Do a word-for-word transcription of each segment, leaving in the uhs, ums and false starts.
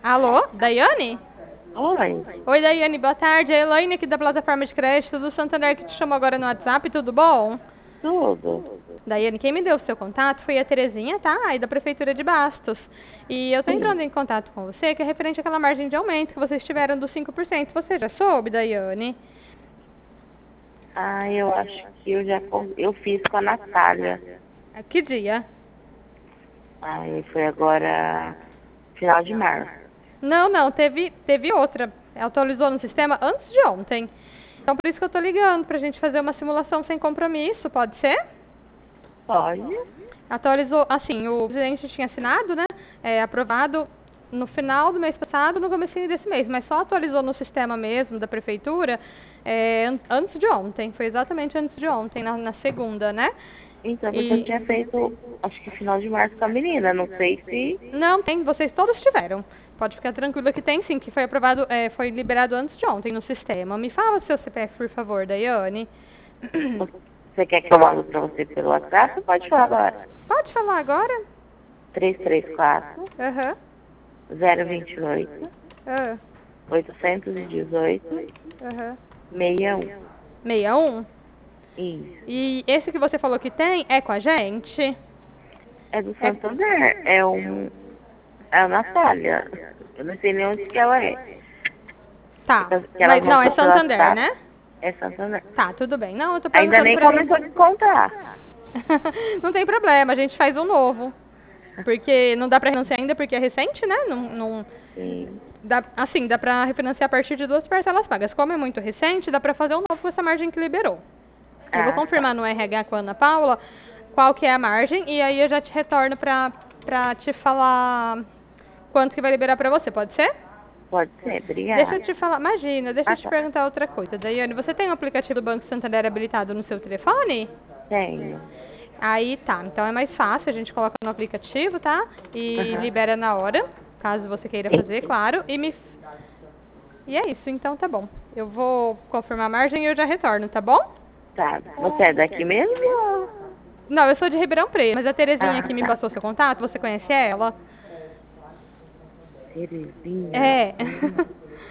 Alô, Daiane? Oi, Oi, Daiane, boa tarde. É a Elaine aqui da plataforma de crédito do Santander que te chamou agora no WhatsApp, tudo bom? tudo. Daiane, quem me deu o seu contato foi a Terezinha, tá? Aí da Prefeitura de Bastos. E eu tô Sim. entrando em contato com você, que é referente àquela margem de aumento que vocês tiveram dos cinco por cento. Você já soube, Daiane? Ah, eu acho que eu já con- eu fiz com a Natália. Ah, que dia? Aí foi agora final de março. Não, não, teve, teve outra. Atualizou no sistema antes de ontem. Então por isso que eu tô ligando, pra gente fazer uma simulação sem compromisso, pode ser? Pode? Atualizou, assim, o presidente tinha assinado, né? É, aprovado no final do mês passado, no comecinho desse mês, mas só atualizou no sistema mesmo da prefeitura é, an- antes de ontem, foi exatamente antes de ontem, na, na segunda, né? Então, porque eu E tinha feito, acho que final de março com a menina. Não sei se não tem, vocês todos tiveram. Pode ficar tranquila que tem sim, que foi aprovado, é, foi liberado antes de ontem no sistema. Me fala seu C P F, por favor, Daiane. você quer que eu mando pra você pelo WhatsApp. Pode falar agora. Pode falar agora? três três quatro, Aham. zero dois oito, Aham. oito um oito, Aham. seis um. sessenta e um? Isso. E esse que você falou que tem é com a gente? É do É. Santander. É um. É a Natália. Eu não sei nem onde que ela é. Tá. Que ela Mas não, é mandou pelo Santander, WhatsApp. né? É Santander. Tá, tudo bem. Não, eu tô Ainda perguntando nem pra. começou a descontar. Não tem problema, a gente faz um novo. Porque não dá pra refinanciar ainda porque é recente, né? Não, não Sim. dá, assim, dá pra refinanciar a partir de duas parcelas pagas. Como é muito recente, dá pra fazer um novo com essa margem que liberou. Eu vou Ah, tá. confirmar no R H com a Ana Paula qual que é a margem e aí eu já te retorno pra, pra te falar quanto que vai liberar pra você, pode ser? Pode ser, Deixa obrigada. eu te falar, imagina, deixa eu Ah, te tá. perguntar outra coisa. Daiane, você tem o aplicativo do Banco Santander habilitado no seu telefone? Tenho. Aí tá, então é mais fácil, a gente coloca no aplicativo, tá? E Aham. libera na hora, caso você queira Sim. fazer, claro. E me. E é isso, então tá bom. Eu vou confirmar a margem e eu já retorno, tá bom? Tá. Você é daqui mesmo? Não, eu sou de Ribeirão Preto, mas a Terezinha Ah, que me tá. passou seu contato, você conhece ela? Terezinha. É. Hum,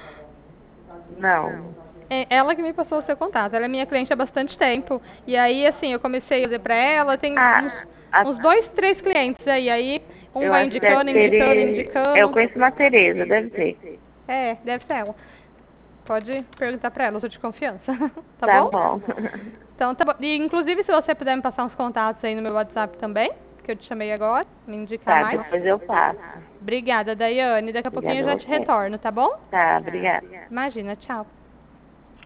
Não. É ela que me passou o seu contato. Ela é minha cliente há bastante tempo. E aí, assim, eu comecei a dizer pra ela, tem uns, Ah, a, uns dois, três clientes aí. Aí um eu vai acho que é indicando, indicando, Tere... Eu indicando. conheço uma Tereza, deve ser. É, deve ser ela. Pode perguntar pra ela, eu sou de confiança. Tá Tá bom? bom. Então tá bom. E inclusive se você puder me passar uns contatos aí no meu WhatsApp também, que eu te chamei agora, me indicar Tá, mais. depois eu passo. Obrigada, Daiane. Daqui a pouquinho Obrigada eu a já te você. retorno, tá bom? Tá, obrigada. Imagina, tchau.